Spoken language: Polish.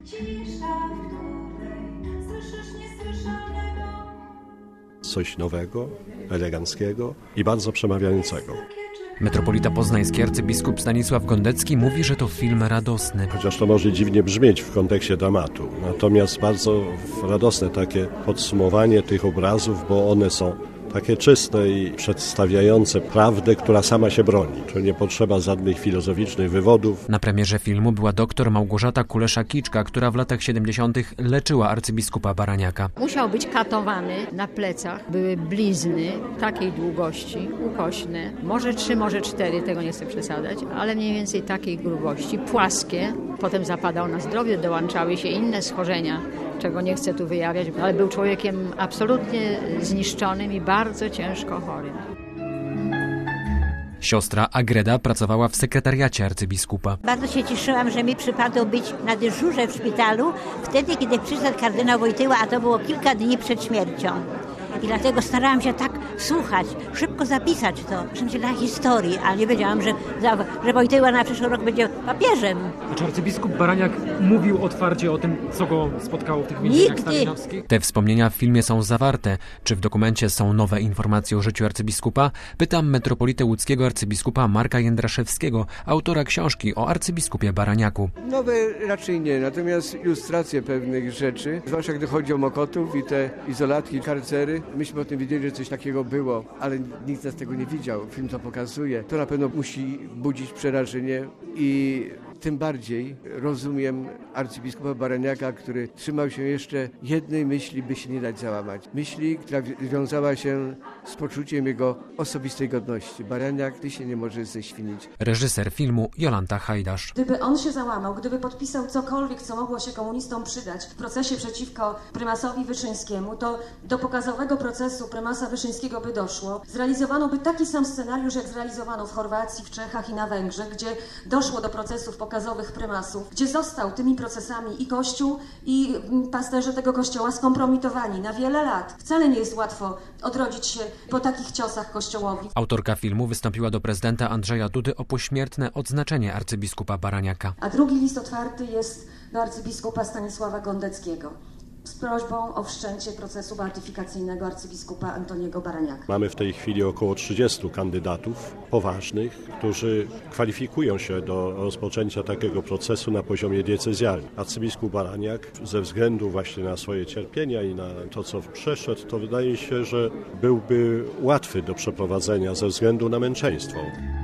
Cisza, w której słyszysz niesłyszalnego. Coś nowego, eleganckiego i bardzo przemawiającego. Metropolita poznański arcybiskup Stanisław Gondecki mówi, że to film radosny. Chociaż to może dziwnie brzmieć w kontekście dramatu. Natomiast bardzo radosne takie podsumowanie tych obrazów, bo one są takie czyste i przedstawiające prawdę, która sama się broni. Czyli nie potrzeba żadnych filozoficznych wywodów. Na premierze filmu była doktor Małgorzata Kulesza-Kiczka, która w latach 70. leczyła arcybiskupa Baraniaka. Musiał być katowany na plecach. Były blizny takiej długości, ukośne. Może 3, może 4, tego nie chcę przesadzać, ale mniej więcej takiej grubości, płaskie. Potem zapadał na zdrowie, dołączały się inne schorzenia, czego nie chcę tu wyjawiać, ale był człowiekiem absolutnie zniszczonym i bardzo ciężko chorym. Siostra Agreda pracowała w sekretariacie arcybiskupa. Bardzo się cieszyłam, że mi przypadło być na dyżurze w szpitalu wtedy, kiedy przyszedł kardynał Wojtyła, a to było kilka dni przed śmiercią. I dlatego starałam się tak słuchać, szybko zapisać to, wszędzie dla historii, ale nie wiedziałam, że Wojtyła na przyszły rok będzie papieżem. Czy arcybiskup Baraniak mówił otwarcie o tym, co go spotkało w tych więzieniach stalinowskich? Te wspomnienia w filmie są zawarte. Czy w dokumencie są nowe informacje o życiu arcybiskupa? Pytam metropolitę łódzkiego arcybiskupa Marka Jędraszewskiego, autora książki o arcybiskupie Baraniaku. Nowe raczej nie, natomiast ilustracje pewnych rzeczy, zwłaszcza gdy chodzi o Mokotów i te izolatki, karcery. Myśmy o tym wiedzieli, że coś takiego było, ale nikt z nas tego nie widział. Film to pokazuje. To na pewno musi budzić przerażenie i tym bardziej rozumiem arcybiskupa Baraniaka, który trzymał się jeszcze jednej myśli, by się nie dać załamać. Myśli, która wiązała się z poczuciem jego osobistej godności. Baraniak, ty się nie możesz ześwinić. Reżyser filmu Jolanta Hajdasz. Gdyby on się załamał, gdyby podpisał cokolwiek, co mogło się komunistom przydać w procesie przeciwko prymasowi Wyszyńskiemu, to do pokazowego procesu prymasa Wyszyńskiego by doszło. Zrealizowano by taki sam scenariusz, jak zrealizowano w Chorwacji, w Czechach i na Węgrzech, gdzie doszło do procesów pokazowych prymasów, gdzie został tymi procesami i Kościół, i pasterze tego Kościoła skompromitowani na wiele lat. Wcale nie jest łatwo odrodzić się po takich ciosach Kościołowi. Autorka filmu wystąpiła do prezydenta Andrzeja Dudy o pośmiertne odznaczenie arcybiskupa Baraniaka. A drugi list otwarty jest do arcybiskupa Stanisława Gondeckiego z prośbą o wszczęcie procesu beatyfikacyjnego arcybiskupa Antoniego Baraniaka. Mamy w tej chwili około 30 kandydatów poważnych, którzy kwalifikują się do rozpoczęcia takiego procesu na poziomie diecezjalnym. Arcybiskup Baraniak ze względu właśnie na swoje cierpienia i na to, co przeszedł, to wydaje się, że byłby łatwy do przeprowadzenia ze względu na męczeństwo.